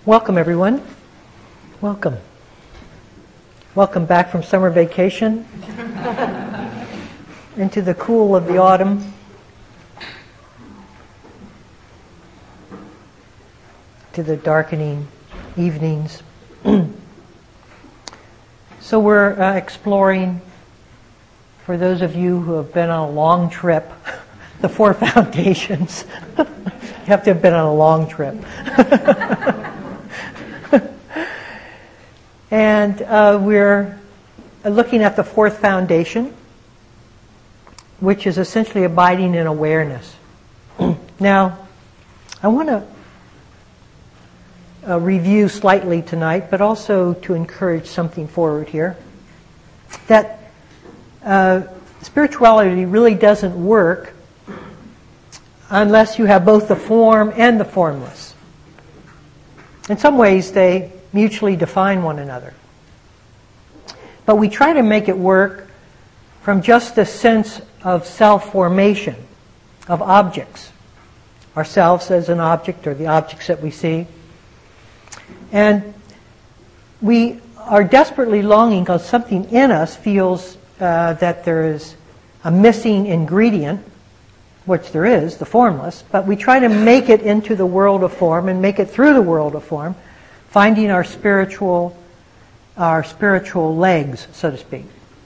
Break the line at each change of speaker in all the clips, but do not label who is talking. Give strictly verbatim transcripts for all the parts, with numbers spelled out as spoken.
Welcome, everyone. Welcome. Welcome back from summer vacation into the cool of the autumn. To the darkening evenings. So we're uh, exploring, for those of you who have been on a long trip, the four foundations. You have to have been on a long trip. And uh, we're looking at the fourth foundation, which is essentially abiding in awareness. Now, I want to uh, review slightly tonight, but also to encourage something forward here. That uh, spirituality really doesn't work unless you have both the form and the formless. In some ways, they mutually define one another. But we try to make it work from just the sense of self-formation, of objects. Ourselves as an object, or the objects that we see. And we are desperately longing because something in us feels uh, that there is a missing ingredient, which there is, the formless, but we try to make it into the world of form and make it through the world of form, finding our spiritual, our spiritual legs, so to speak.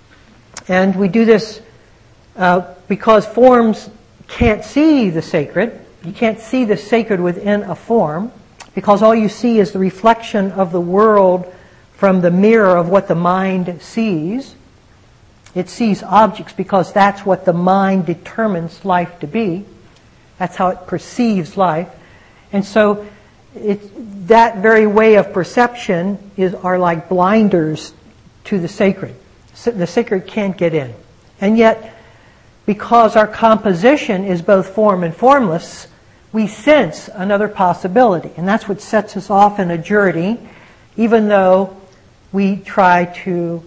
And we do this uh, because forms can't see the sacred. You can't see the sacred within a form, because all you see is the reflection of the world from the mirror of what the mind sees. It sees objects because that's what the mind determines life to be. That's how it perceives life. And so it, that very way of perception is are like blinders to the sacred. The sacred can't get in. And yet, because our composition is both form and formless, we sense another possibility. And that's what sets us off in a journey, even though we try to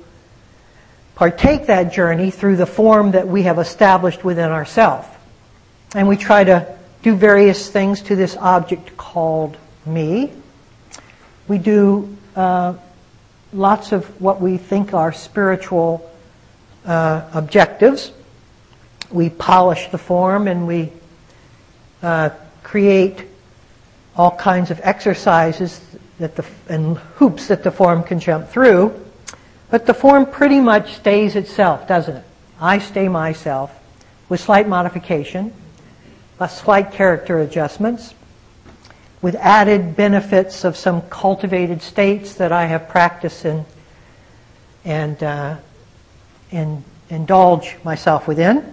partake that journey through the form that we have established within ourselves. And we try to do various things to this object called me. We do uh, lots of what we think are spiritual uh, objectives. We polish the form and we uh, create all kinds of exercises that the, and hoops that the form can jump through. But the form pretty much stays itself, doesn't it? I stay myself with slight modification, with slight character adjustments, with added benefits of some cultivated states that I have practiced in and, uh, and indulge myself within.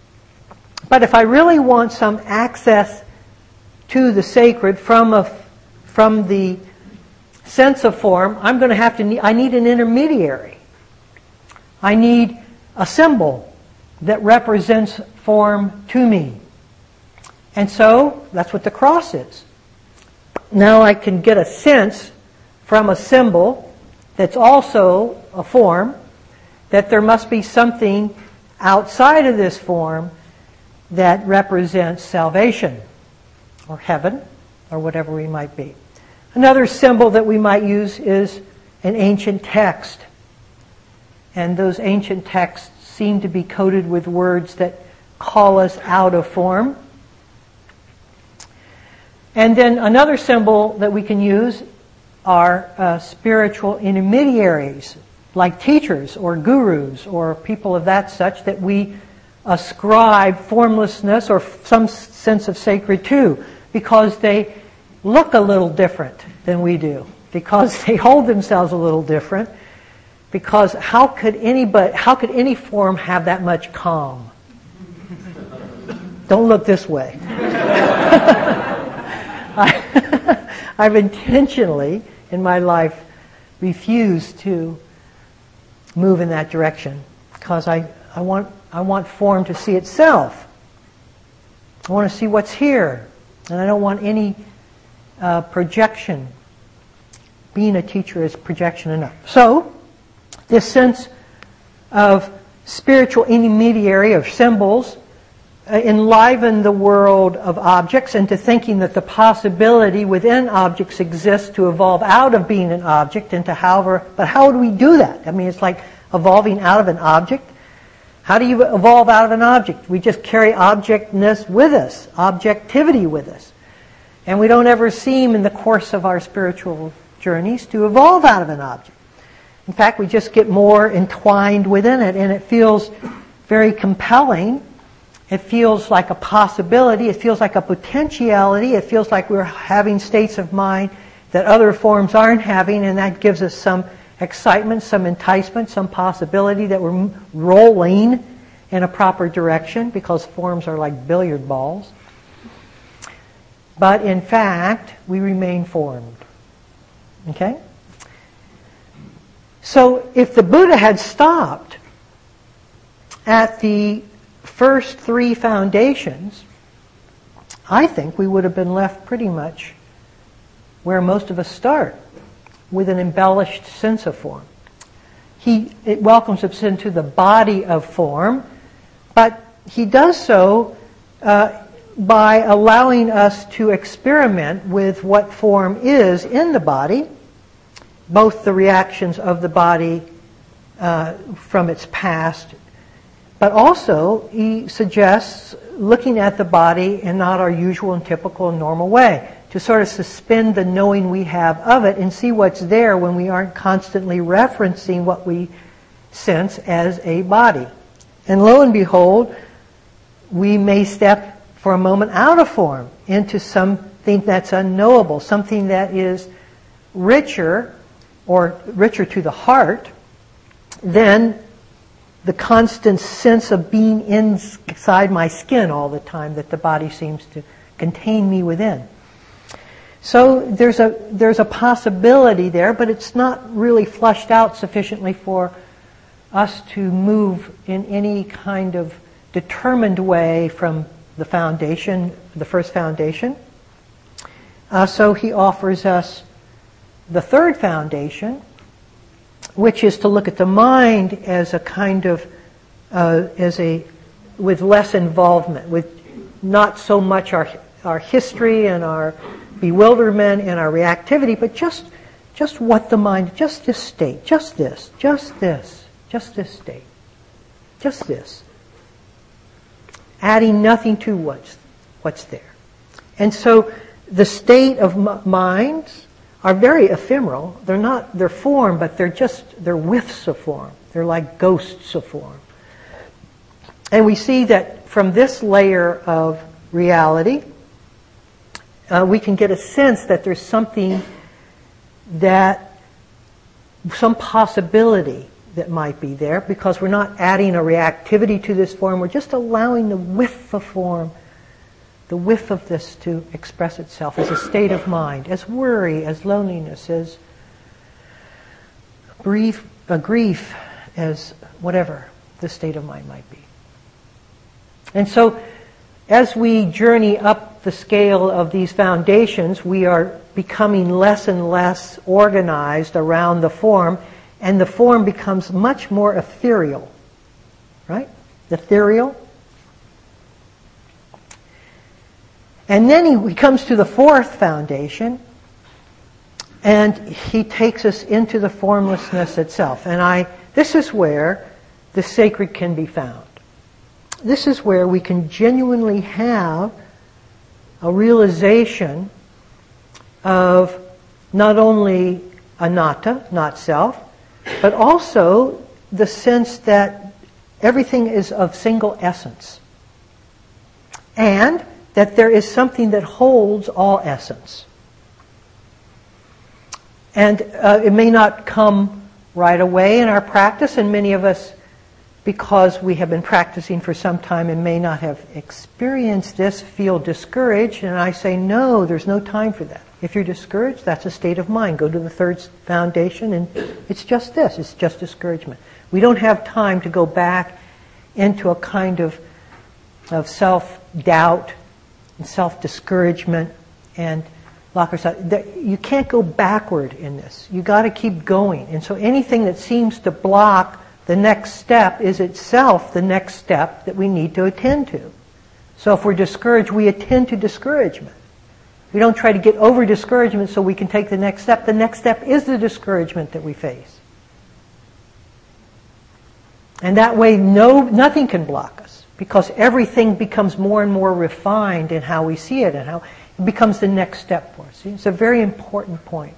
But if I really want some access to the sacred from a, from the sense of form, I'm going to have to need, I need an intermediary. I need a symbol that represents form to me. And so, that's what the cross is. Now I can get a sense from a symbol that's also a form that there must be something outside of this form that represents salvation or heaven or whatever we might be. Another symbol that we might use is an ancient text. And those ancient texts seem to be coated with words that call us out of form. And then another symbol that we can use are uh, spiritual intermediaries, like teachers or gurus or people of that such that we ascribe formlessness or some sense of sacred to, because they look a little different than we do, because they hold themselves a little different, because how could anybody, how could any form have that much calm? Don't look this way. I, I've intentionally, in my life, refused to move in that direction, because I, I want, I want form to see itself. I want to see what's here, and I don't want any Uh, projection. Being a teacher is projection enough. So, this sense of spiritual intermediary, of symbols, enliven the world of objects into thinking that the possibility within objects exists to evolve out of being an object into however, but how do we do that? I mean, it's like evolving out of an object. How do you evolve out of an object? We just carry objectness with us, objectivity with us. And we don't ever seem in the course of our spiritual journeys to evolve out of an object. In fact, we just get more entwined within it, and it feels very compelling. It feels like a possibility. It feels like a potentiality. It feels like we're having states of mind that other forms aren't having, and that gives us some excitement, some enticement, some possibility that we're rolling in a proper direction, because forms are like billiard balls. But in fact, we remain formed. Okay? So if the Buddha had stopped at the first three foundations, I think we would have been left pretty much where most of us start, with an embellished sense of form. He it welcomes us into the body of form, but he does so uh, by allowing us to experiment with what form is in the body, both the reactions of the body uh, from its past, but also he suggests looking at the body in not our usual and typical and normal way, to sort of suspend the knowing we have of it and see what's there when we aren't constantly referencing what we sense as a body. And lo and behold, we may step for a moment out of form into something that's unknowable, something that is richer, or richer to the heart, than the constant sense of being inside my skin all the time that the body seems to contain me within. So there's a there's a possibility there, but it's not really flushed out sufficiently for us to move in any kind of determined way from the foundation, the first foundation. Uh, so he offers us the third foundation, which is to look at the mind as a kind of, uh, as a, with less involvement, with not so much our our history and our bewilderment and our reactivity, but just just what the mind, just this state, just this, just this, just this state, just this. Adding nothing to what's, what's there. And so the state of m- minds are very ephemeral. They're not, they're form, but they're just, they're whiffs of form. They're like ghosts of form. And we see that from this layer of reality, uh, we can get a sense that there's something that, some possibility that might be there, because we're not adding a reactivity to this form. We're just allowing the whiff of form, the whiff of this to express itself as a state of mind, as worry, as loneliness, as grief, a grief, as whatever the state of mind might be. And so, as we journey up the scale of these foundations, we are becoming less and less organized around the form, and the form becomes much more ethereal. Right? Ethereal. And then he, he comes to the fourth foundation, and he takes us into the formlessness itself. And I, this is where the sacred can be found. This is where we can genuinely have a realization of not only anatta, not self, but also the sense that everything is of single essence. And that there is something that holds all essence. And uh, it may not come right away in our practice, and many of us, because we have been practicing for some time and may not have experienced this, feel discouraged. And I say, no, there's no time for that. If you're discouraged, that's a state of mind. Go to the third foundation, and it's just this. It's just discouragement. We don't have time to go back into a kind of, of self-doubt and self-discouragement and lock ourselves. You can't go backward in this. You got to keep going. And so anything that seems to block the next step is itself the next step that we need to attend to. So if we're discouraged, we attend to discouragement. We don't try to get over discouragement so we can take the next step. The next step is the discouragement that we face. And that way, no, nothing can block us, because everything becomes more and more refined in how we see it and how it becomes the next step for us. See? It's a very important point.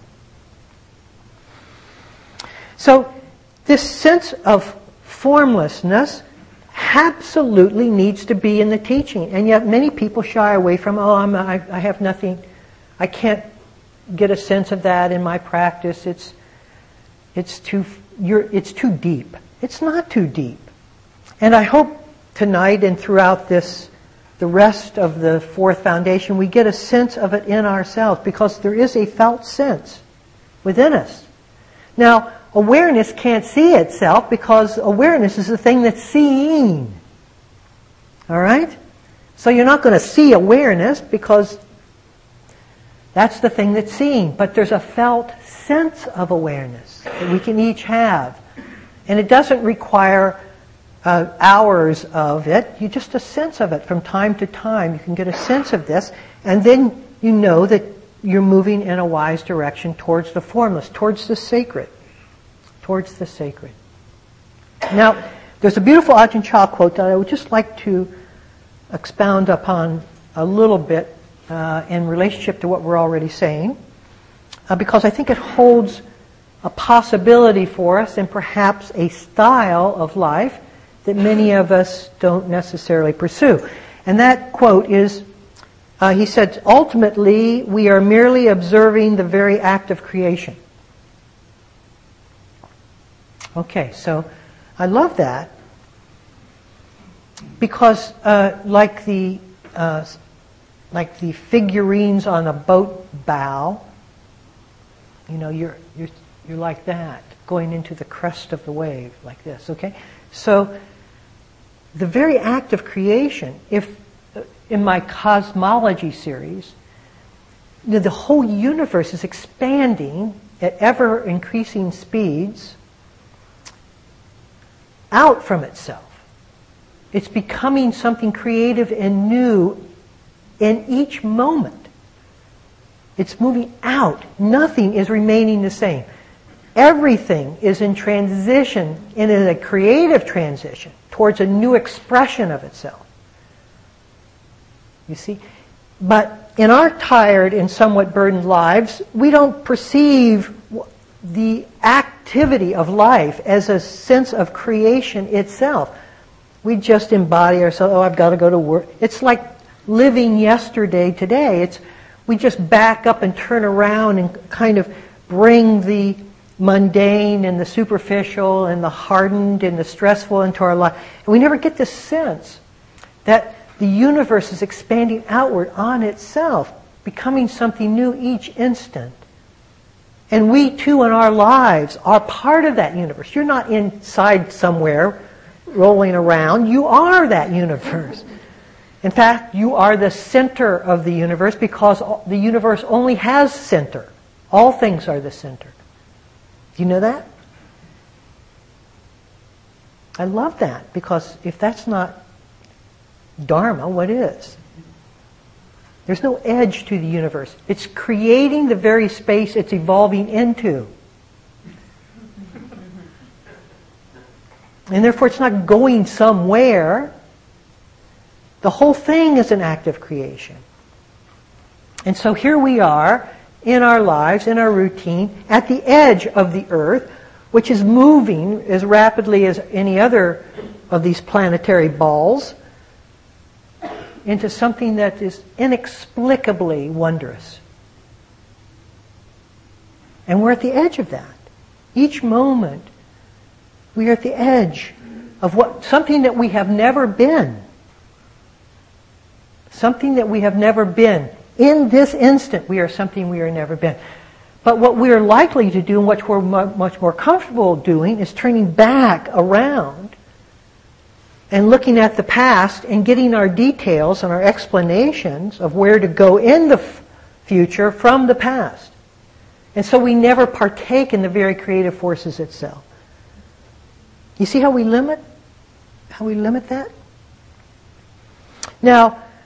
So this sense of formlessness absolutely needs to be in the teaching, and yet many people shy away from, oh, I'm, I, I have nothing, I can't get a sense of that in my practice. It's, it's too, you're, it's too deep. It's not too deep. And I hope tonight and throughout this, the rest of the fourth foundation, we get a sense of it in ourselves, because there is a felt sense within us. Now, awareness can't see itself, because awareness is the thing that's seeing. All right? So you're not going to see awareness, because that's the thing that's seeing. But there's a felt sense of awareness that we can each have. And it doesn't require uh, hours of it. You just a sense of it from time to time. You can get a sense of this, and then you know that you're moving in a wise direction towards the formless, towards the sacred. Towards the sacred. Now, there's a beautiful Ajahn Chah quote that I would just like to expound upon a little bit uh, in relationship to what we're already saying, uh, because I think it holds a possibility for us and perhaps a style of life that many of us don't necessarily pursue. And that quote is, uh, he said, ultimately, we are merely observing the very act of creation. Okay, so I love that, because uh, like the uh, like the figurines on a boat bow, you know, you're you're you're like that, going into the crest of the wave, like this. Okay, so the very act of creation. If uh, in my cosmology series, you know, the whole universe is expanding at ever increasing speeds out from itself. It's becoming something creative and new in each moment. It's moving out. Nothing is remaining the same. Everything is in transition, and in a creative transition towards a new expression of itself. You see? But in our tired and somewhat burdened lives, we don't perceive the activity of life as a sense of creation itself. We just embody ourselves. Oh, I've got to go to work. It's like living yesterday today. It's we just back up and turn around and kind of bring the mundane and the superficial and the hardened and the stressful into our life. And we never get this sense that the universe is expanding outward on itself, becoming something new each instant. And we too in our lives are part of that universe. You're not inside somewhere rolling around. You are that universe. In fact, you are the center of the universe, because the universe only has center. All things are the center. Do you know that? I love that, because if that's not Dharma, what is? There's no edge to the universe. It's creating the very space it's evolving into. And therefore it's not going somewhere. The whole thing is an act of creation. And so here we are in our lives, in our routine, at the edge of the earth, which is moving as rapidly as any other of these planetary balls, into something that is inexplicably wondrous. And we're at the edge of that. Each moment, we are at the edge of what something that we have never been. Something that we have never been. In this instant, we are something we have never been. But what we are likely to do, and what we're much more comfortable doing, is turning back around and looking at the past and getting our details and our explanations of where to go in the f- future from the past. And so we never partake in the very creative forces itself. You see how we limit? How we limit that? Now,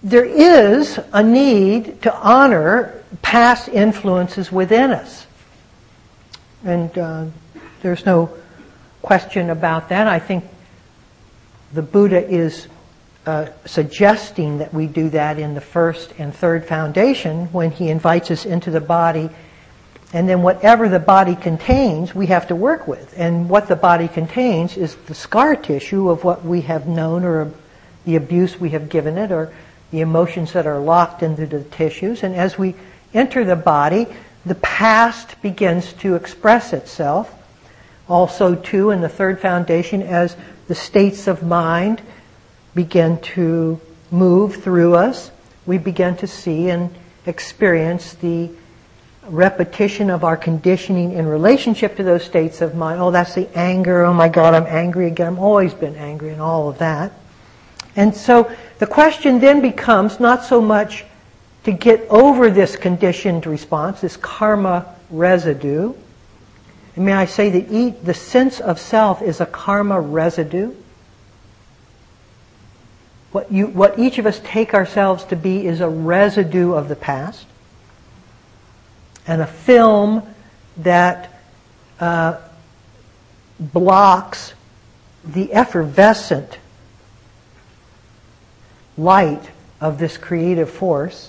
there is a need to honor past influences within us. And uh, there's no question about that. I think the Buddha is uh, suggesting that we do that in the first and third foundation when he invites us into the body. And then whatever the body contains, we have to work with. And what the body contains is the scar tissue of what we have known, or the abuse we have given it, or the emotions that are locked into the tissues. And as we enter the body, the past begins to express itself. Also, too, in the third foundation, as the states of mind begin to move through us, we begin to see and experience the repetition of our conditioning in relationship to those states of mind. Oh, that's the anger. Oh my God, I'm angry again. I've always been angry, and all of that. And so the question then becomes not so much to get over this conditioned response, this karma residue. And may I say that each, the sense of self is a karma residue. What, you, what each of us take ourselves to be is a residue of the past, and a film that uh, blocks the effervescent light of this creative force.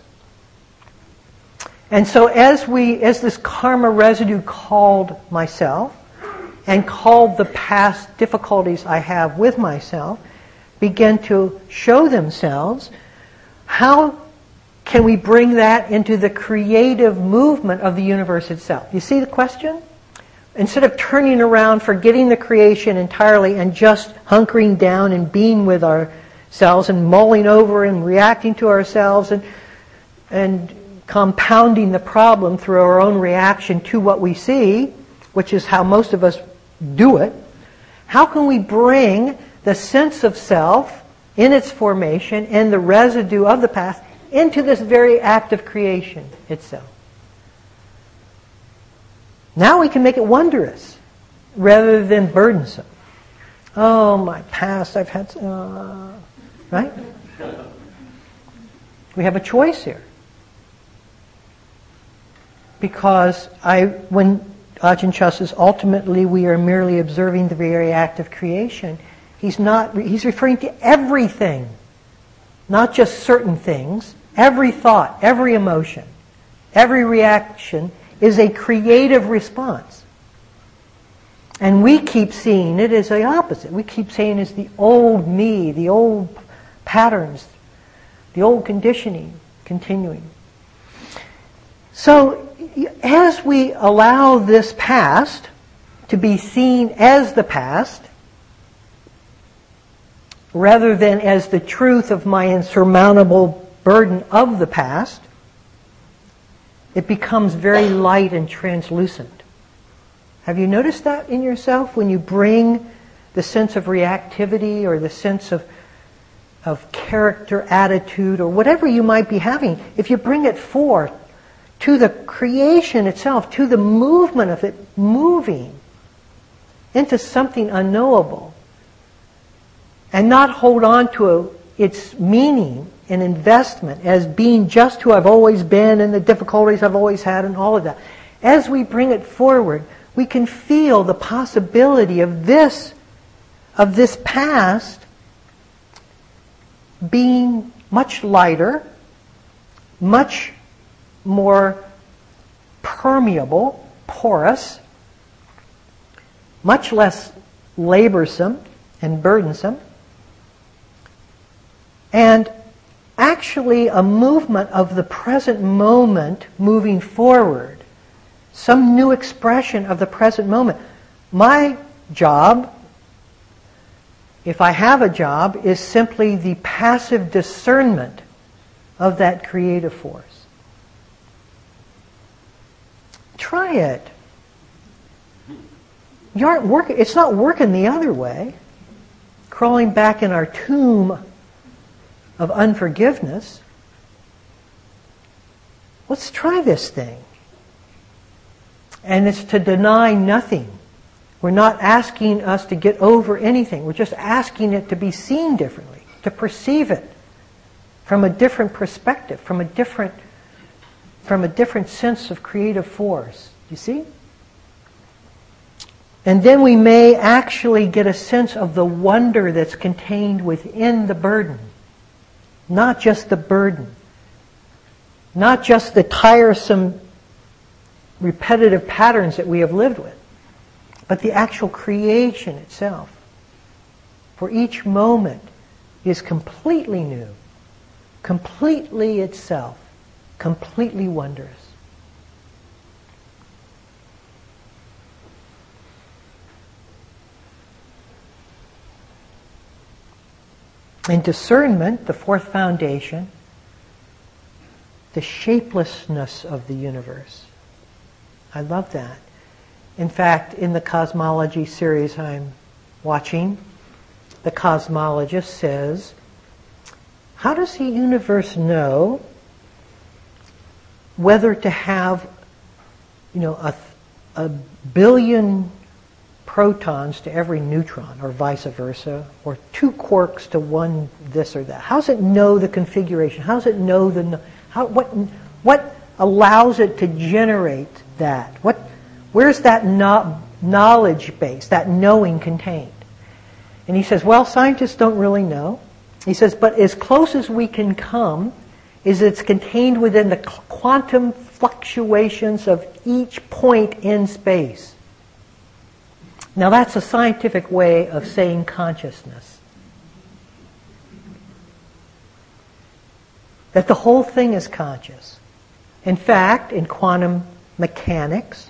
And so as we, as this karma residue called myself, and called the past difficulties I have with myself, begin to show themselves, how can we bring that into the creative movement of the universe itself? You see the question? Instead of turning around, forgetting the creation entirely, and just hunkering down and being with ourselves and mulling over and reacting to ourselves and and compounding the problem through our own reaction to what we see, which is how most of us do it, how can we bring the sense of self in its formation and the residue of the past into this very act of creation itself? Now we can make it wondrous rather than burdensome. Oh, my past, I've had... Uh, right? We have a choice here. Because I, when Ajahn Chah says, ultimately we are merely observing the very act of creation, he's not, he's referring to everything. Not just certain things. Every thought, every emotion, every reaction is a creative response. And we keep seeing it as the opposite. We keep saying it's the old me, the old patterns, the old conditioning continuing. So, as we allow this past to be seen as the past, rather than as the truth of my insurmountable burden of the past, it becomes very light and translucent. Have you noticed that in yourself when you bring the sense of reactivity or the sense of of character, attitude, or whatever you might be having? If you bring it forth to the creation itself, to the movement of it moving into something unknowable, and not hold on to a, its meaning and investment as being just who I've always been and the difficulties I've always had and all of that. As we bring it forward, we can feel the possibility of this, of this past being much lighter, much more permeable, porous, much less laborsome and burdensome, and actually a movement of the present moment moving forward, some new expression of the present moment. My job, if I have a job, is simply the passive discernment of that creative force. Try it. You aren't working. It's not working the other way. Crawling back in our tomb of unforgiveness. Let's try this thing. And it's to deny nothing. We're not asking us to get over anything. We're just asking it to be seen differently, to perceive it from a different perspective, from a different, from a different sense of creative force. You see? And then we may actually get a sense of the wonder that's contained within the burden. Not just the burden. Not just the tiresome, repetitive patterns that we have lived with, but the actual creation itself. For each moment is completely new, completely itself, completely wondrous. In discernment, the fourth foundation, the shapelessness of the universe. I love that. In fact, in the cosmology series I'm watching, the cosmologist says, how does the universe know whether to have, you know, a, a billion protons to every neutron, or vice versa, or two quarks to one this or that? How does it know the configuration? How does it know the how what what allows it to generate that? What where's that no, knowledge base, that knowing contained? And he says, well, scientists don't really know. He says, but as close as we can come is it's contained within the quantum fluctuations of each point in space. Now that's a scientific way of saying consciousness. That the whole thing is conscious. In fact, in quantum mechanics,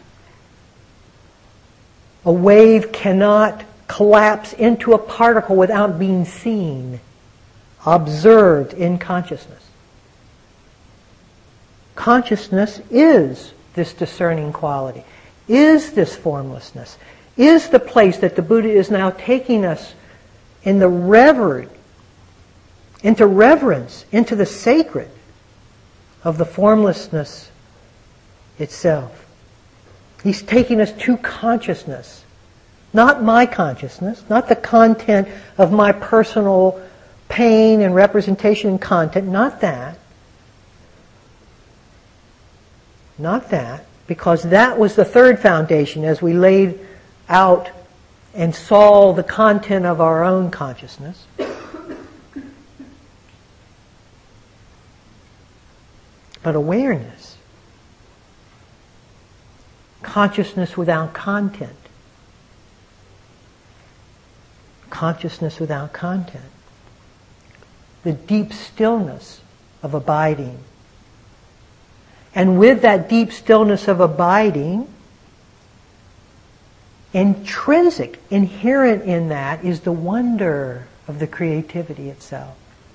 a wave cannot collapse into a particle without being seen, observed in consciousness. Consciousness is this discerning quality, is this formlessness, is the place that the Buddha is now taking us in the reverie, into reverence, into the sacred of the formlessness itself. He's taking us to consciousness. Not my consciousness, not the content of my personal pain and representation and content, not that. Not that, because that was the third foundation as we laid out and saw the content of our own consciousness. But awareness, consciousness without content, consciousness without content, the deep stillness of abiding. And with that deep stillness of abiding, intrinsic, inherent in that is the wonder of the creativity itself.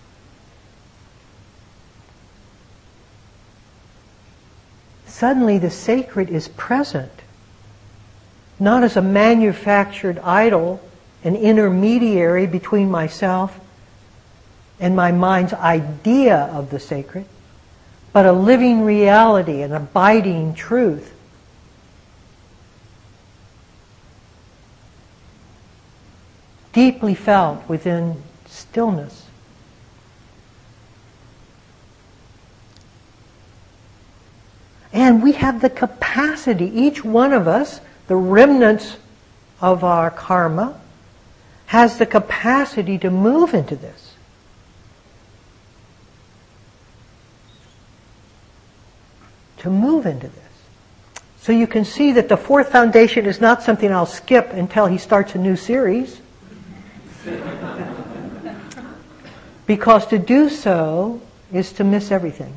Suddenly the sacred is present, not as a manufactured idol, an intermediary between myself and my mind's idea of the sacred, but a living reality, an abiding truth. Deeply felt within stillness. And we have the capacity, each one of us, the remnants of our karma, has the capacity to move into this. To move into this. So you can see that the fourth foundation is not something I'll skip until he starts a new series. Because to do so is to miss everything.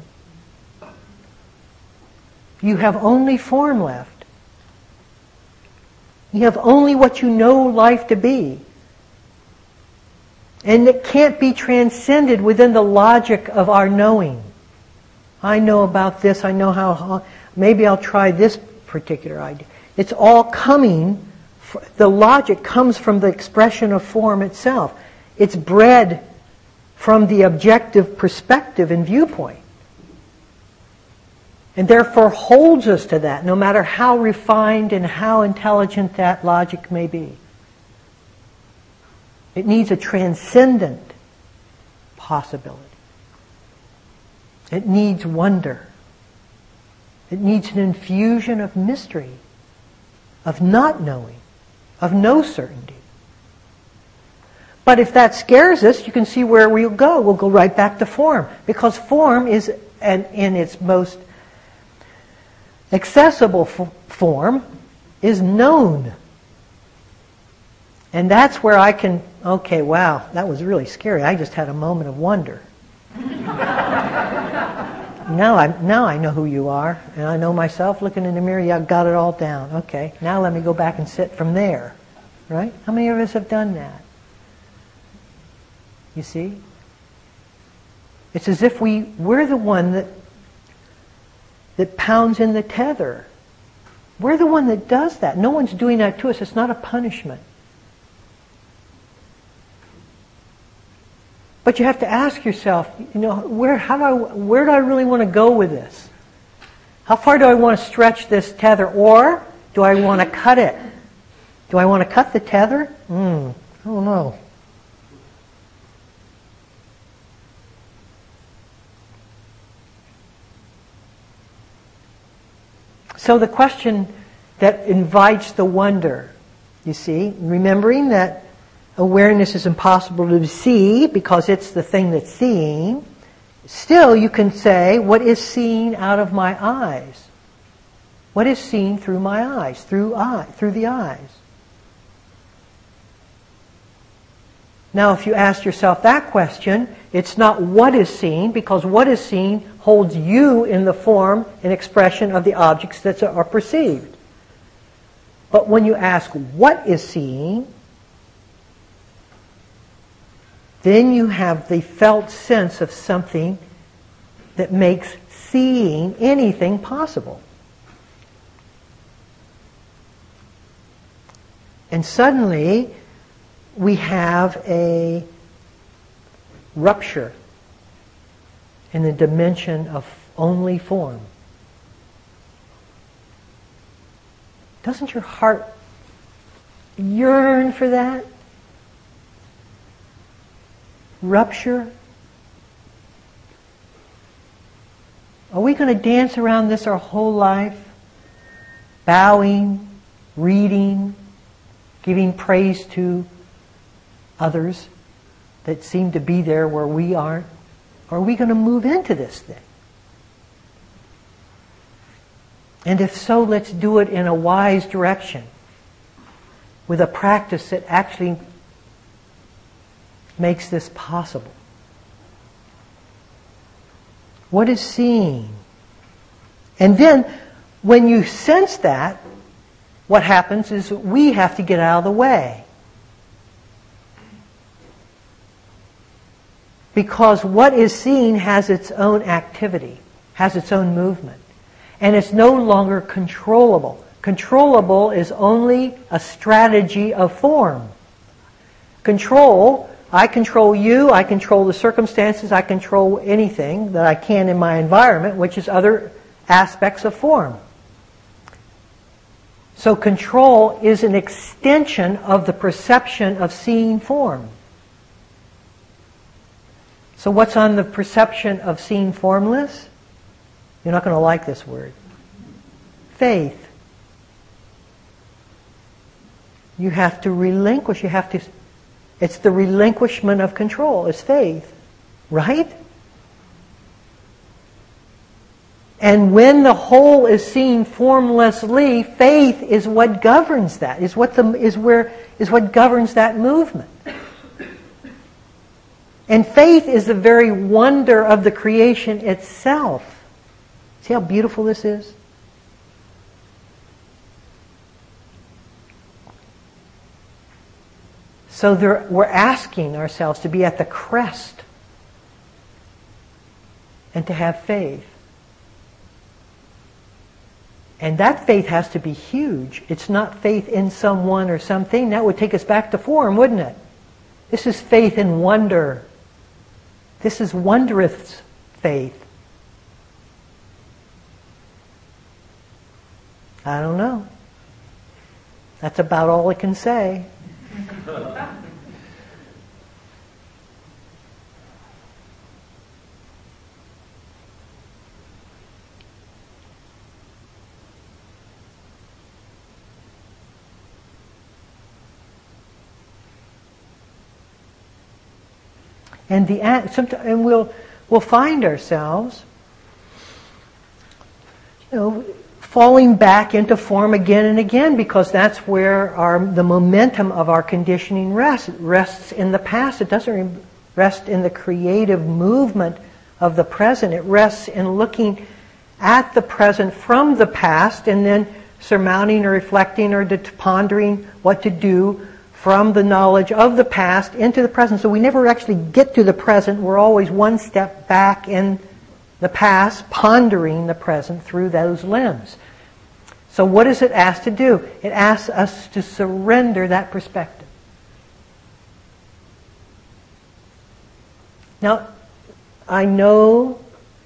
You have only form left. You have only what you know life to be. And it can't be transcended within the logic of our knowing. I know about this, I know how, maybe I'll try this particular idea. It's all coming, the logic comes from the expression of form itself. It's bred from the objective perspective and viewpoint. And therefore holds us to that, no matter how refined and how intelligent that logic may be. It needs a transcendent possibility. It needs wonder. It needs an infusion of mystery, of not knowing, of no certainty. But if that scares us, you can see where we'll go. We'll go right back to form. Because form is, an, in its most accessible f- form, is known. And that's where I can, okay, wow, that was really scary. I just had a moment of wonder. now, I, now I know who you are, and I know myself looking in the mirror, yeah, I've got it all down. Okay, now let me go back and sit from there. Right? How many of us have done that? You see? It's as if we, we're the one that, that pounds in the tether. We're the one that does that. No one's doing that to us. It's not a punishment. But you have to ask yourself, you know, where, how do I, where do I really want to go with this? How far do I want to stretch this tether? Or do I want to cut it? Do I want to cut the tether? Hmm, I don't know. So the question that invites the wonder, you see, remembering that awareness is impossible to see because it's the thing that's seeing, still you can say, what is seen out of my eyes? What is seen through my eyes, through eye, through the eyes? Now, if you ask yourself that question, it's not what is seen, because what is seen holds you in the form and expression of the objects that are perceived. But when you ask what is seen, then you have the felt sense of something that makes seeing anything possible. And suddenly, we have a rupture in the dimension of only form. Doesn't your heart yearn for that? Rupture? Are we going to dance around this our whole life? Bowing, reading, giving praise to others that seem to be there where we aren't? Or are we going to move into this thing? And if so, let's do it in a wise direction, with a practice that actually makes this possible. What is seeing? And then, when you sense that, what happens is we have to get out of the way. Because what is seen has its own activity, has its own movement. And it's no longer controllable. Controllable is only a strategy of form. Control, I control you, I control the circumstances, I control anything that I can in my environment, which is other aspects of form. So control is an extension of the perception of seeing form. So what's on the perception of seeing formless? You're not going to like this word. Faith. You have to relinquish, you have to, it's the relinquishment of control, it's faith. Right? And when the whole is seen formlessly, faith is what governs that, is what the, is where, is what governs that movement. And faith is the very wonder of the creation itself. See how beautiful this is? So there, we're asking ourselves to be at the crest and to have faith. And that faith has to be huge. It's not faith in someone or something. That would take us back to form, wouldn't it? This is faith in wonder. This is wondrous faith. I don't know. That's about all I can say. And the and we'll we'll find ourselves, you know, falling back into form again and again, because that's where our the momentum of our conditioning rests. It rests in the past. It doesn't rest in the creative movement of the present. It rests in looking at the present from the past and then surmounting or reflecting or pondering what to do from the knowledge of the past into the present. So we never actually get to the present. We're always one step back in the past, pondering the present through those limbs. So what does it ask to do? It asks us to surrender that perspective. Now, I know,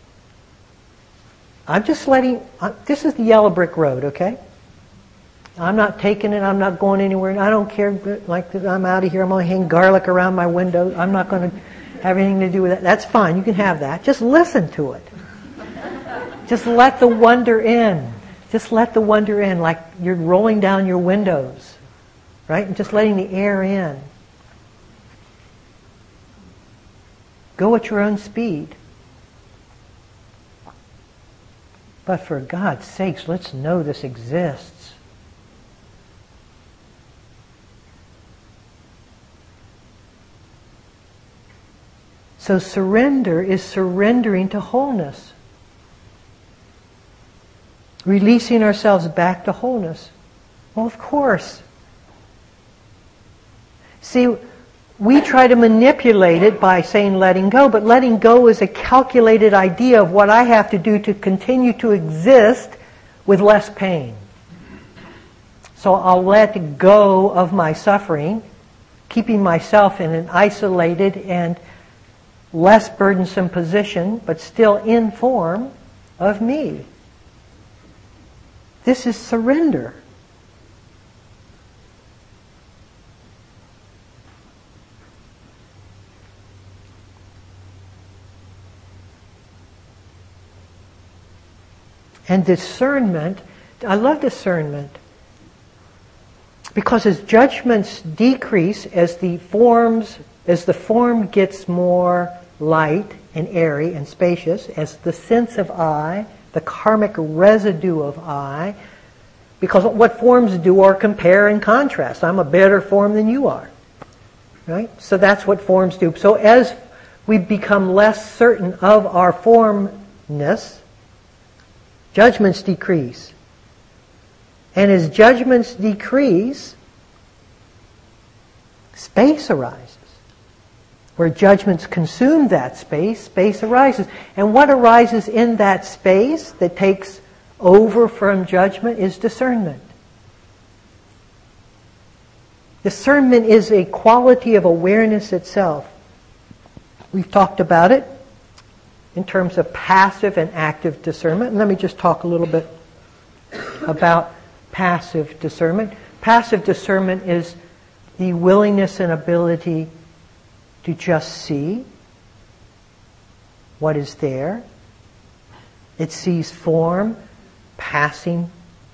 I'm just letting, uh, this is the yellow brick road, okay? I'm not taking it, I'm not going anywhere, I don't care, like I'm out of here, I'm going to hang garlic around my window, I'm not going to have anything to do with that. That's fine, you can have that. Just listen to it. Just let the wonder in. Just let the wonder in, like you're rolling down your windows, right? And just letting the air in. Go at your own speed. But for God's sakes, let's know this exists. So surrender is surrendering to wholeness. Releasing ourselves back to wholeness. Well, of course. See, we try to manipulate it by saying letting go, but letting go is a calculated idea of what I have to do to continue to exist with less pain. So I'll let go of my suffering, keeping myself in an isolated and less burdensome position, but still in form of me. This is surrender. And discernment, I love discernment, because as judgments decrease, as the forms, as the form gets more light and airy and spacious, as the sense of I, the karmic residue of I, because what forms do are compare and contrast. I'm a better form than you are. Right? So that's what forms do. So as we become less certain of our formness, judgments decrease. And as judgments decrease, space arises. Where judgments consume that space, space arises. And what arises in that space that takes over from judgment is discernment. Discernment is a quality of awareness itself. We've talked about it in terms of passive and active discernment. And let me just talk a little bit about passive discernment. Passive discernment is the willingness and ability to just see what is there. It sees form passing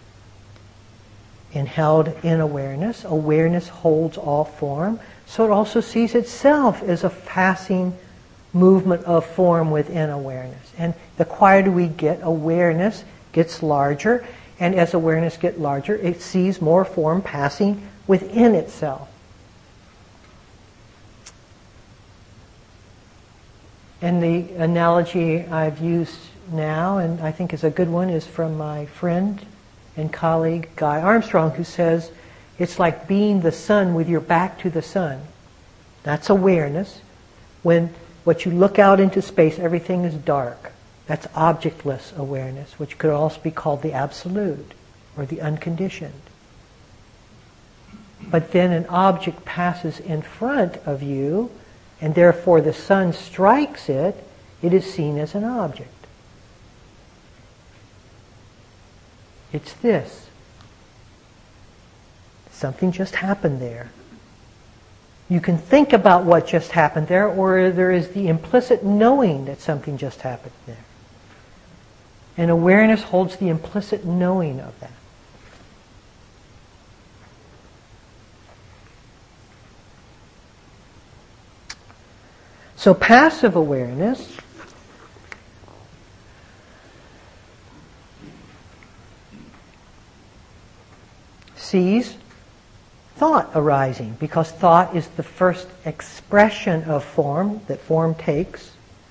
and held in awareness. Awareness holds all form. So it also sees itself as a passing movement of form within awareness. And the quieter we get, awareness gets larger. And as awareness gets larger, it sees more form passing within itself. And the analogy I've used now, and I think is a good one, is from my friend and colleague Guy Armstrong, who says, it's like being the sun with your back to the sun. That's awareness. When what you look out into space, everything is dark. That's objectless awareness, which could also be called the absolute or the unconditioned. But then an object passes in front of you, and therefore the sun strikes it, it is seen as an object. It's this. Something just happened there. You can think about what just happened there, or there is the implicit knowing that something just happened there. And awareness holds the implicit knowing of that. So passive awareness sees thought arising, because thought is the first expression of form that form takes.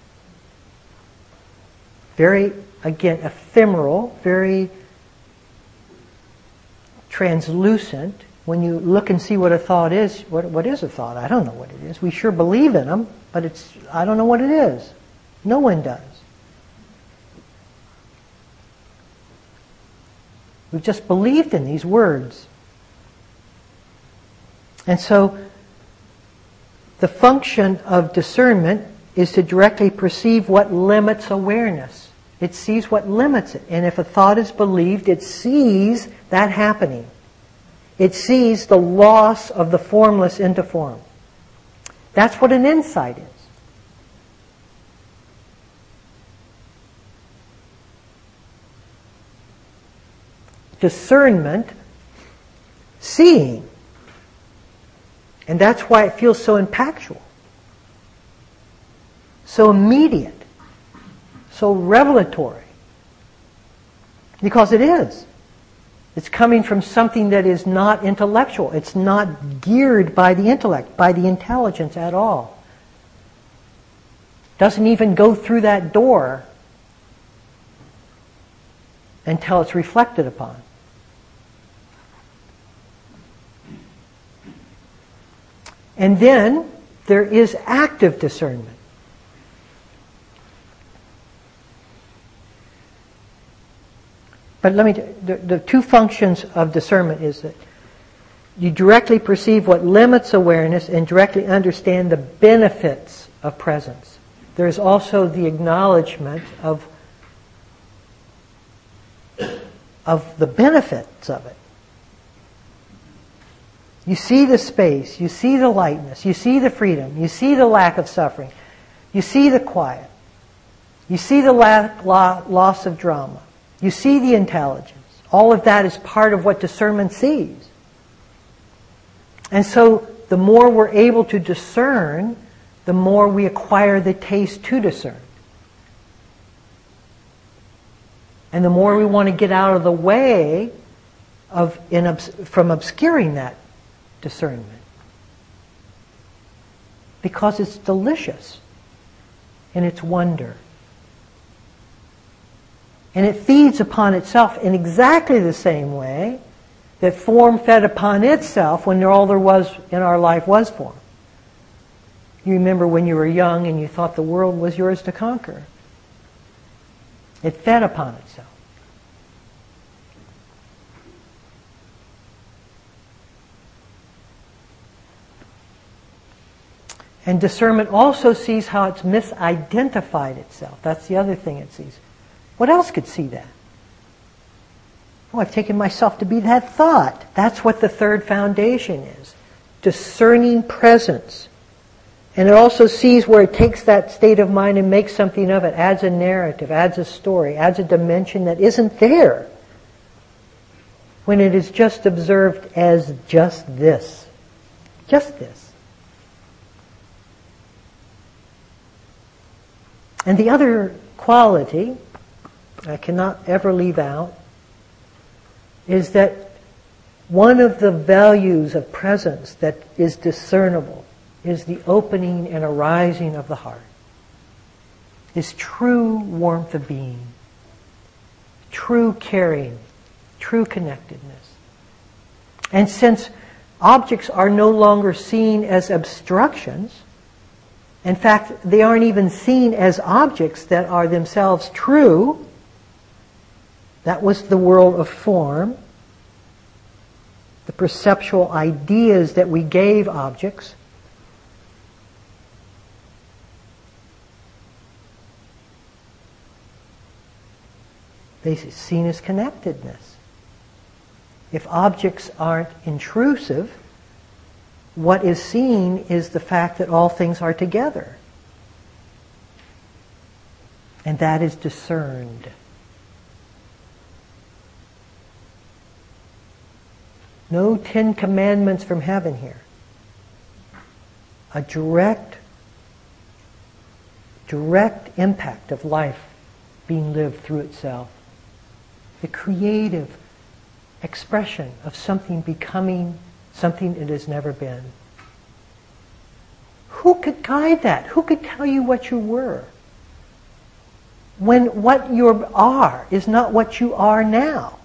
Very, again, ephemeral, very translucent. When you look and see what a thought is, what, what is a thought? I don't know what it is. We sure believe in them, but it's, I don't know what it is. No one does. We've just believed in these words. And so, the function of discernment is to directly perceive what limits awareness. It sees what limits it. And if a thought is believed, it sees that happening. It sees the loss of the formless into form. That's what an insight is. Discernment, seeing. And that's why it feels so impactual, so immediate, so revelatory. Because it is. It's coming from something that is not intellectual. It's not geared by the intellect, by the intelligence at all. Doesn't even go through that door until it's reflected upon. And then there is active discernment. But let me, the, the two functions of discernment is that you directly perceive what limits awareness and directly understand the benefits of presence. There is also the acknowledgement of, of the benefits of it. You see the space, you see the lightness, you see the freedom, you see the lack of suffering, you see the quiet, you see the lack, lo- loss of drama, you see the intelligence. All of that is part of what discernment sees. And so the more we're able to discern, the more we acquire the taste to discern. And the more we want to get out of the way of in obs- from obscuring that discernment. Because it's delicious in its wonder. And it feeds upon itself in exactly the same way that form fed upon itself when all there was in our life was form. You remember when you were young and you thought the world was yours to conquer. It fed upon itself. And discernment also sees how it's misidentified itself. That's the other thing it sees. What else could see that? Oh, I've taken myself to be that thought. That's what the third foundation is. Discerning presence. And it also sees where it takes that state of mind and makes something of it, adds a narrative, adds a story, adds a dimension that isn't there when it is just observed as just this. Just this. And the other quality I cannot ever leave out is that one of the values of presence that is discernible is the opening and arising of the heart. Is true warmth of being, true caring, true connectedness. And since objects are no longer seen as obstructions, in fact, they aren't even seen as objects that are themselves true. That was the world of form. The perceptual ideas that we gave objects. They're seen as connectedness. If objects aren't intrusive, what is seen is the fact that all things are together. And that is discerned. No Ten Commandments from heaven here. A direct direct impact of life being lived through itself. The creative expression of something becoming something it has never been. Who could guide that? Who could tell you what you were? When what you are is not what you are now.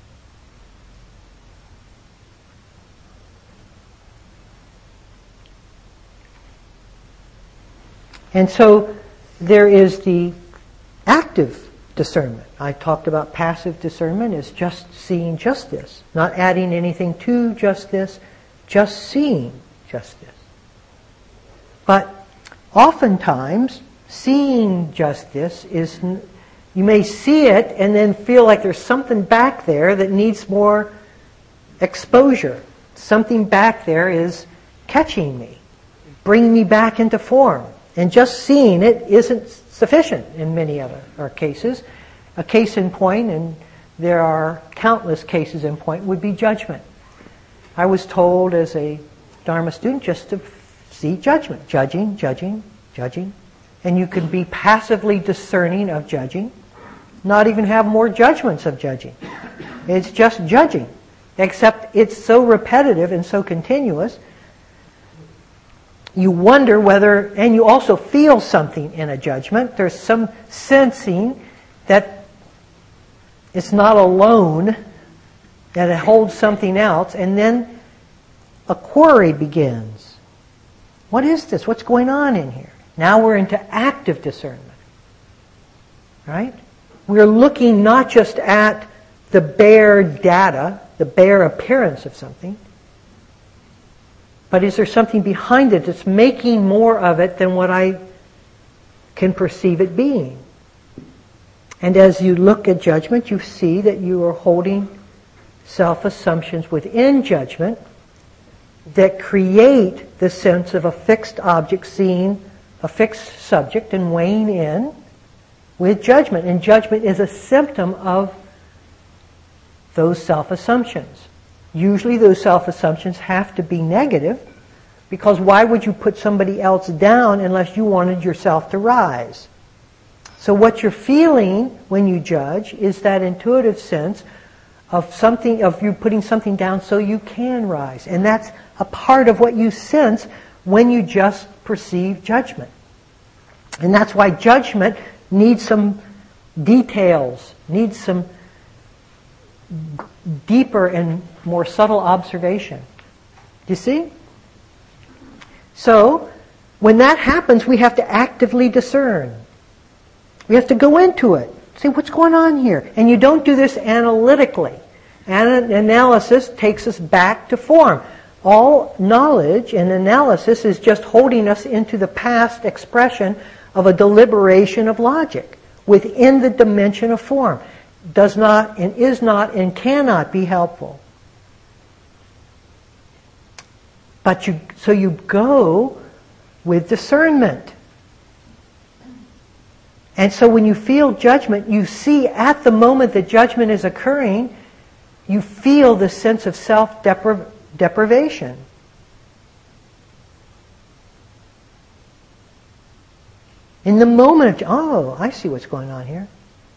And so there is the active discernment. I talked about passive discernment as just seeing just this, not adding anything to just this, just seeing just this. But oftentimes, seeing just this is, you may see it and then feel like there's something back there that needs more exposure. Something back there is catching me, bringing me back into form. And just seeing it isn't sufficient in many other or cases. A case in point, and there are countless cases in point, would be judgment. I was told as a Dharma student just to see judgment. Judging, judging, judging. And you can be passively discerning of judging, not even have more judgments of judging. It's just judging. Except it's so repetitive and so continuous, you wonder whether, and you also feel something in a judgment. There's some sensing that it's not alone, that it holds something else, and then a query begins. What is this? What's going on in here? Now we're into active discernment. Right? We're looking not just at the bare data, the bare appearance of something, but is there something behind it that's making more of it than what I can perceive it being? And as you look at judgment, you see that you are holding self-assumptions within judgment that create the sense of a fixed object seeing a fixed subject and weighing in with judgment. And judgment is a symptom of those self-assumptions. Usually those self-assumptions have to be negative, because why would you put somebody else down unless you wanted yourself to rise? So what you're feeling when you judge is that intuitive sense of something, of you putting something down so you can rise. And that's a part of what you sense when you just perceive judgment. And that's why judgment needs some details, needs some deeper and more subtle observation. Do you see? So, when that happens, we have to actively discern. We have to go into it. See what's going on here. And you don't do this analytically. An- analysis takes us back to form. All knowledge and analysis is just holding us into the past expression of a deliberation of logic within the dimension of form. Does not and is not and cannot be helpful. But you, so you go with discernment. And so when you feel judgment, you see at the moment that judgment is occurring, you feel the sense of self-deprivation. In the moment of, oh, I see what's going on here.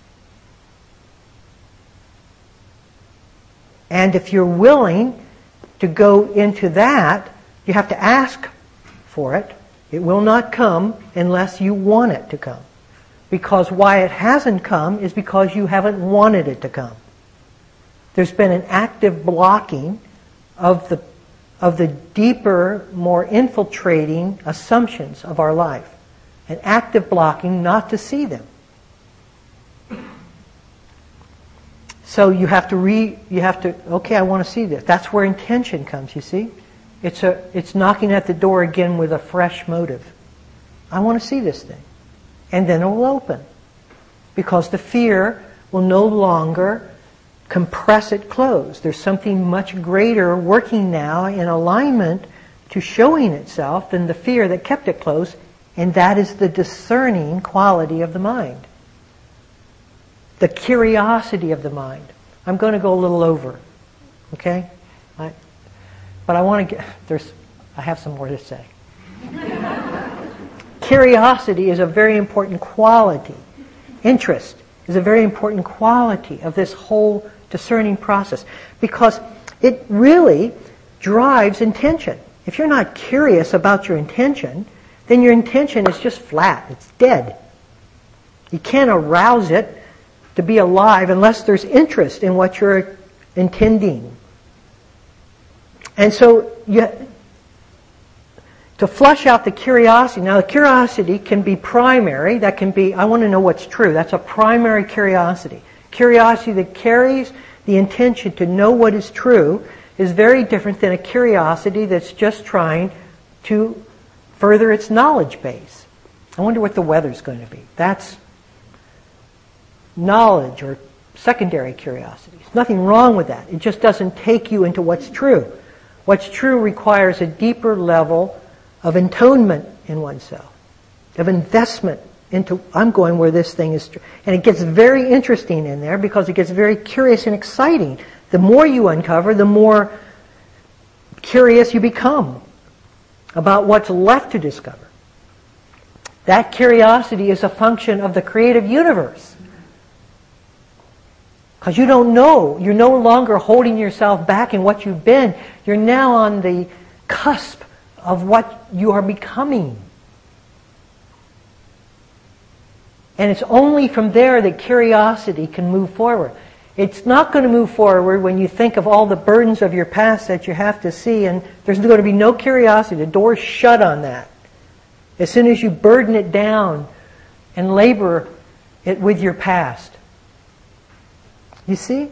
And if you're willing to go into that, you have to ask for it. It will not come unless you want it to come. Because why it hasn't come is because you haven't wanted it to come. There's been an active blocking of the, of the deeper, more infiltrating assumptions of our life. An active blocking not to see them. So you have to re, you have to, okay, I want to see this. That's where intention comes, you see? It's a, it's knocking at the door again with a fresh motive. I want to see this thing. And then it will open. Because the fear will no longer compress it closed. There's something much greater working now in alignment to showing itself than the fear that kept it closed, and that is the discerning quality of the mind. The curiosity of the mind. I'm going to go a little over, okay? I, but I want to get, there's, I have some more to say. curiosity is a very important quality. Interest is a very important quality of this whole discerning process, because it really drives intention. If you're not curious about your intention, then your intention is just flat. It's dead. You can't arouse it to be alive unless there's interest in what you're intending. And so you, to flush out the curiosity, now the curiosity can be primary, that can be, I want to know what's true. That's a primary curiosity. Curiosity that carries the intention to know what is true is very different than a curiosity that's just trying to further its knowledge base. I wonder what the weather's going to be. That's knowledge or secondary curiosity. There's nothing wrong with that. It just doesn't take you into what's true. What's true requires a deeper level of intonement in oneself, of investment into, I'm going where this thing is true. And it gets very interesting in there because it gets very curious and exciting. The more you uncover, the more curious you become about what's left to discover. That curiosity is a function of the creative universe. Because you don't know. You're no longer holding yourself back in what you've been. You're now on the cusp of what you are becoming. And it's only from there that curiosity can move forward. It's not going to move forward when you think of all the burdens of your past that you have to see, and there's going to be no curiosity. The door's shut on that. As soon as you burden it down and labor it with your past. You see?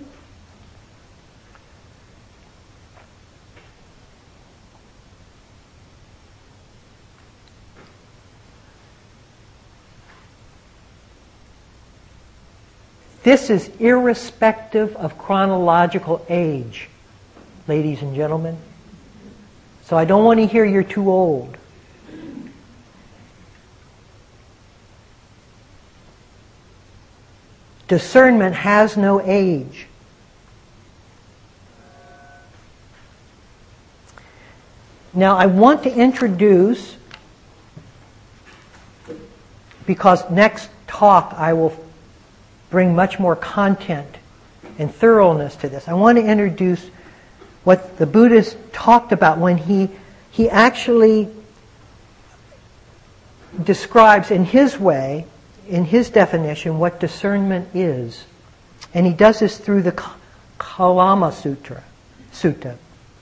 This is irrespective of chronological age, ladies and gentlemen. So I don't want to hear you're too old. Discernment has no age. Now I want to introduce, because next talk I will bring much more content and thoroughness to this. I want to introduce what the Buddhist talked about when he he actually describes in his way, in his definition, what discernment is. And he does this through the Kalama Sutra. Sutta.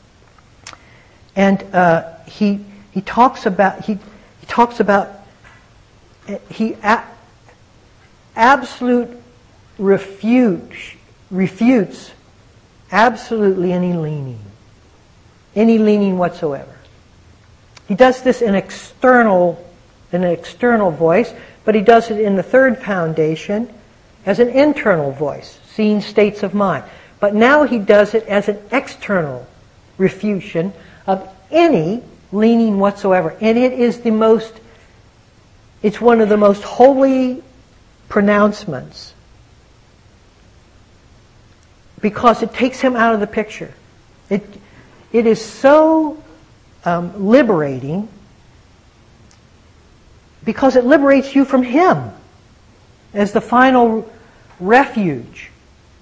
And uh, he he talks about he he talks about he a, absolute refutes refutes absolutely any leaning, any leaning whatsoever. He does this in external in an external voice, but he does it in the third foundation as an internal voice, seeing states of mind. But now he does it as an external refutation of any leaning whatsoever. And it is the most, it's one of the most holy pronouncements, because it takes him out of the picture. It, it is so um, liberating, because it liberates you from him as the final refuge.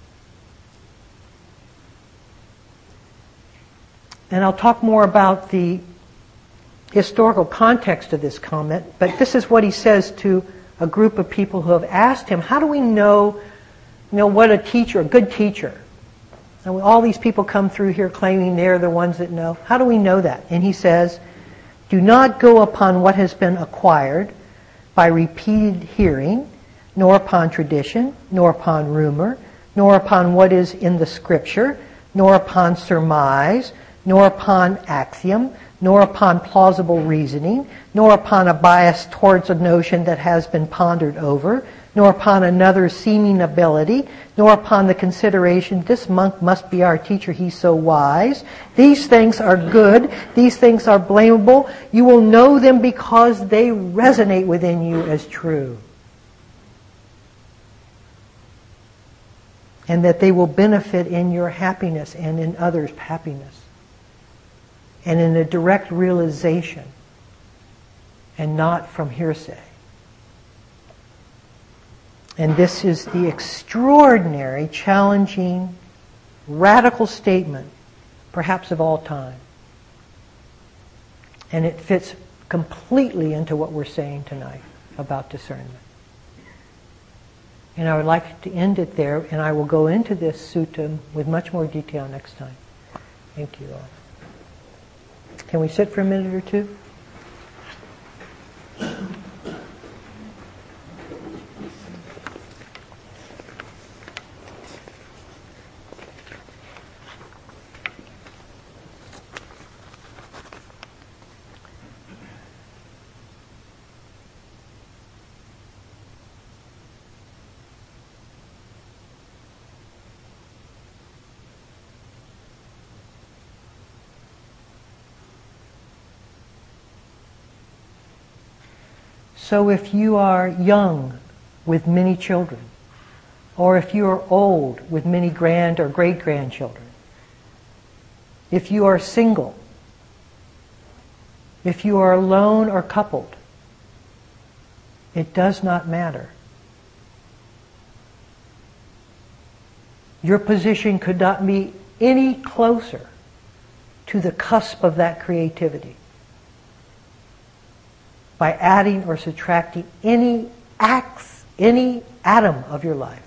And I'll talk more about the historical context of this comment, but this is what he says to a group of people who have asked him, how do we know, you know, what a teacher, a good teacher? And all these people come through here claiming they're the ones that know. How do we know that? And he says, do not go upon what has been acquired by repeated hearing, nor upon tradition, nor upon rumor, nor upon what is in the scripture, nor upon surmise, nor upon axiom, nor upon plausible reasoning, nor upon a bias towards a notion that has been pondered over, nor upon another's seeming ability, nor upon the consideration, this monk must be our teacher, he's so wise. These things are good, these things are blamable. You will know them because they resonate within you as true. And that they will benefit in your happiness and in others' happiness. And in a direct realization. and not from hearsay. And this is the extraordinary, challenging, radical statement, perhaps of all time. And it fits completely into what we're saying tonight about discernment. And I would like to end it there, and I will go into this sutta with much more detail next time. Thank you all. Can we sit for a minute or two? So if you are young with many children, or if you are old with many grand or great-grandchildren, if you are single, if you are alone or coupled, it does not matter. Your position could not be any closer to the cusp of that creativity by adding or subtracting any acts, any atom of your life.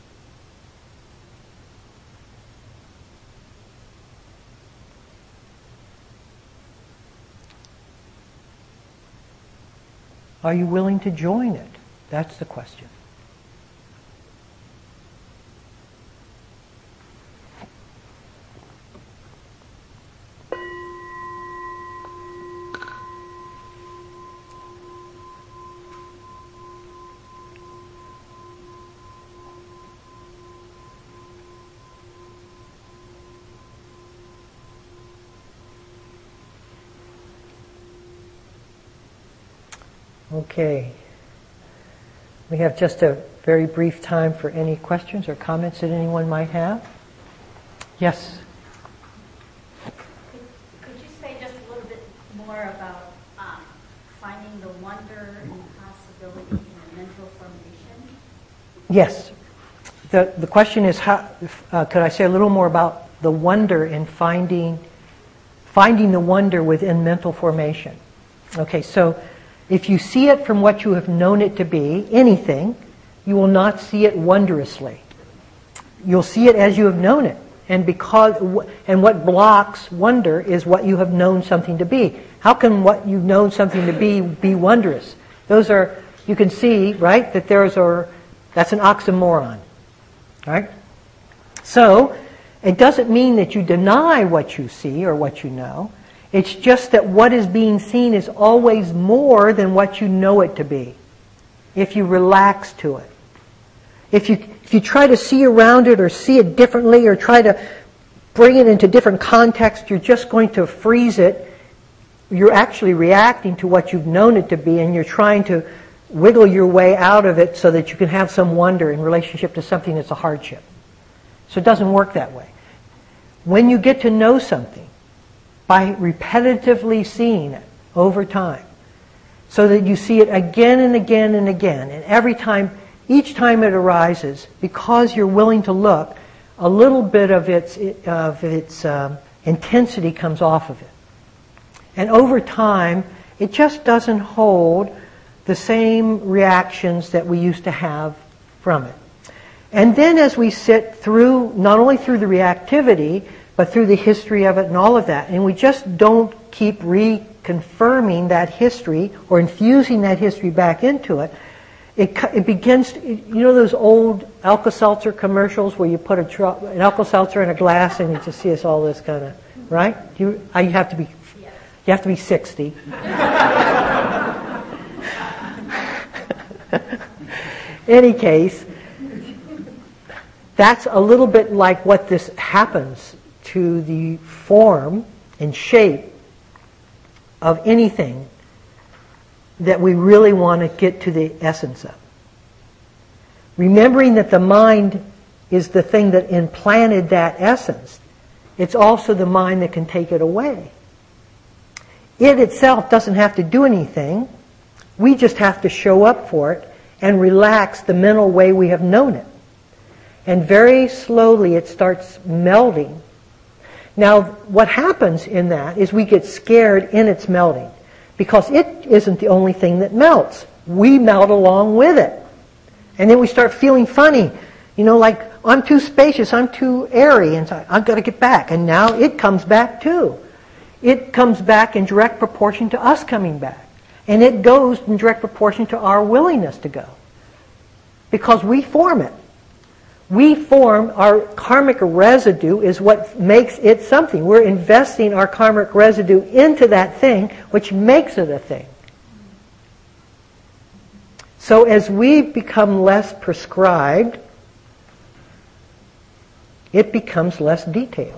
Are you willing to join it? That's the question. Okay. We have just a very brief time for any questions or comments that anyone might have. Yes?
Could, could you say just a little bit more about um, finding the wonder and possibility in a mental formation?
Yes. The, the question is, how, uh, could I say a little more about the wonder in finding, finding the wonder within mental formation? Okay, so if you see it from what you have known it to be, anything, you will not see it wondrously. You'll see it as you have known it. And because and what blocks wonder is what you have known something to be. How can what you've known something to be be wondrous? Those are, you can see, right, that there's a, that's an oxymoron. Right? So, it doesn't mean that you deny what you see or what you know. It's just that what is being seen is always more than what you know it to be, if you relax to it. If you if you try to see around it or see it differently or try to bring it into different context, you're just going to freeze it. You're actually reacting to what you've known it to be, and you're trying to wiggle your way out of it so that you can have some wonder in relationship to something that's a hardship. So it doesn't work that way. When you get to know something, by repetitively seeing it over time, so that you see it again and again and again, and every time, each time it arises, because you're willing to look, a little bit of its of its um, intensity comes off of it, and over time, it just doesn't hold the same reactions that we used to have from it. And then, as we sit through, not only through the reactivity, but through the history of it and all of that. And we just don't keep reconfirming that history or infusing that history back into it. It, it begins, to, you know those old Alka-Seltzer commercials where you put a tr- an Alka-Seltzer in a glass and you just see us all this kind of, right? You, you have to be, you have to be sixty. Any case, that's a little bit like what this happens to the form and shape of anything that we really want to get to the essence of. Remembering that the mind is the thing that implanted that essence, it's also the mind that can take it away. It itself doesn't have to do anything We just have to show up for it and relax the mental way we have known it. And very slowly it starts melding. Now, what happens in that is we get scared in its melting, because it isn't the only thing that melts. We melt along with it. And then we start feeling funny. You know, like, I'm too spacious, I'm too airy, and so I've got to get back. And now it comes back too. It comes back in direct proportion to us coming back. And it goes in direct proportion to our willingness to go. Because we form it. We form, our karmic residue is what makes it something. We're investing our karmic residue into that thing, which makes it a thing. So as we become less prescribed, it becomes less detailed.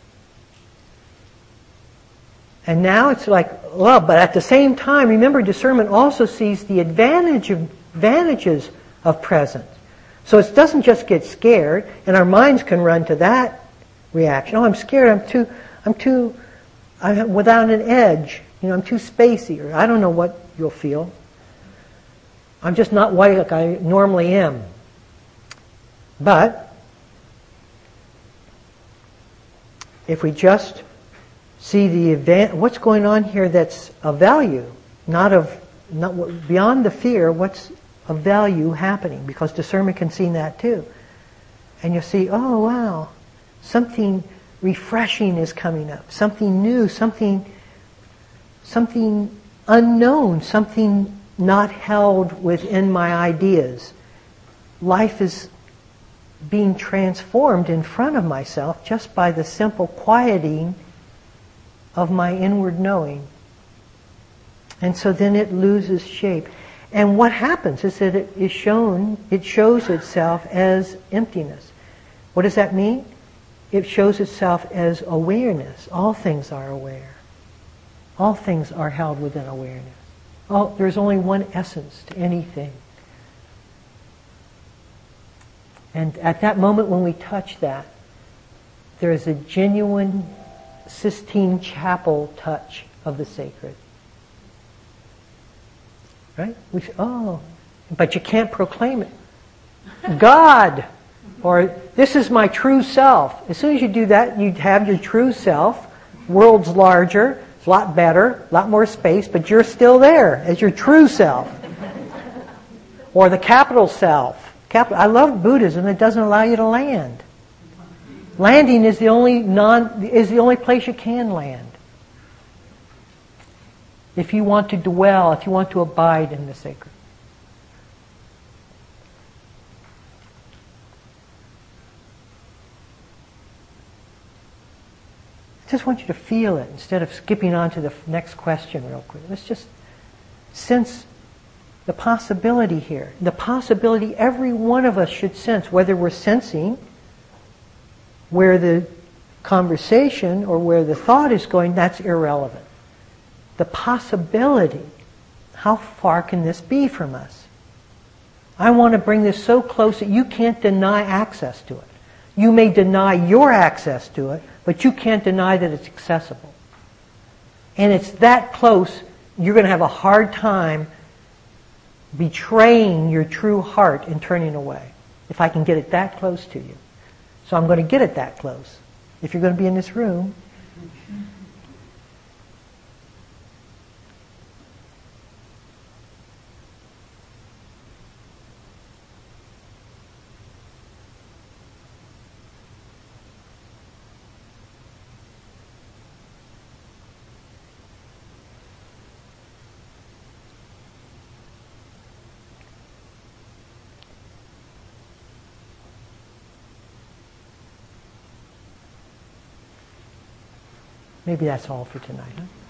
And now it's like, well, but at the same time, remember, discernment also sees the advantage of, advantages of presence. So it doesn't just get scared, and our minds can run to that reaction. Oh, I'm scared. I'm too, I'm too, I'm without an edge. You know, I'm too spacey, or I don't know what you'll feel. I'm just not white like I normally am. But if we just see the event, what's going on here that's of value, not of, not beyond the fear, what's of value happening, because discernment can see that too. And you'll see, oh wow, something refreshing is coming up, something new, something, something unknown, something not held within my ideas. Life is being transformed in front of myself just by the simple quieting of my inward knowing. And so then it loses shape. And what happens is that it is shown, it shows itself as emptiness. What does that mean? It shows itself as awareness. All things are aware. All things are held within awareness. Oh, there's only one essence to anything. And at that moment when we touch that, there is a genuine Sistine Chapel touch of the sacred. Right? We say, oh, but you can't proclaim it. God, or this is my true self. As soon as you do that, you have your true self. World's larger, it's a lot better, a lot more space, but you're still there as your true self. Or the capital self. Capital, I love Buddhism. It doesn't allow you to land. Landing is the only non is the only place you can land. If you want to dwell, if you want to abide in the sacred. I just want you to feel it instead of skipping on to the next question real quick. Let's just sense the possibility here. The possibility every one of us should sense, whether we're sensing where the conversation or where the thought is going, that's irrelevant. The possibility, how far can this be from us? I want to bring this so close that you can't deny access to it. You may deny your access to it, but you can't deny that it's accessible. And it's that close, you're going to have a hard time betraying your true heart and turning away, if I can get it that close to you. So I'm going to get it that close. If you're going to be in this room, maybe that's all for tonight, huh?